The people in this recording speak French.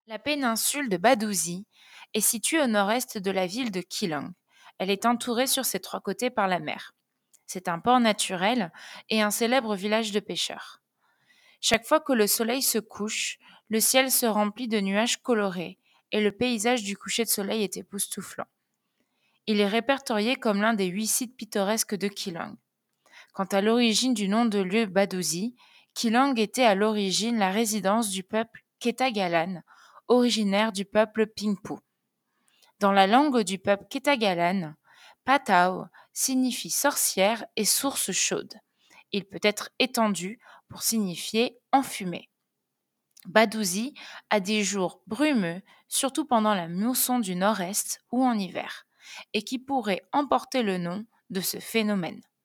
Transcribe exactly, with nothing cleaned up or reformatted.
La péninsule de Badouzi est située au nord-est de la ville de Keeling. Elle est entourée sur ses trois côtés par la mer. C'est un port naturel et un célèbre village de pêcheurs. Chaque fois que le soleil se couche, le ciel se remplit de nuages colorés et le paysage du coucher de soleil est époustouflant. Il est répertorié comme l'un des huit sites pittoresques de Keeling. Quant à l'origine du nom de lieu Badouzi, Keeling était à l'origine la résidence du peuple Ketagalan, originaire du peuple Pingpu. Dans la langue du peuple Ketagalan, Patao signifie sorcière et source chaude. Il peut être étendu pour signifier enfumé. Badouzi a des jours brumeux, surtout pendant la mousson du nord-est ou en hiver, et qui pourraient emporter le nom de ce phénomène.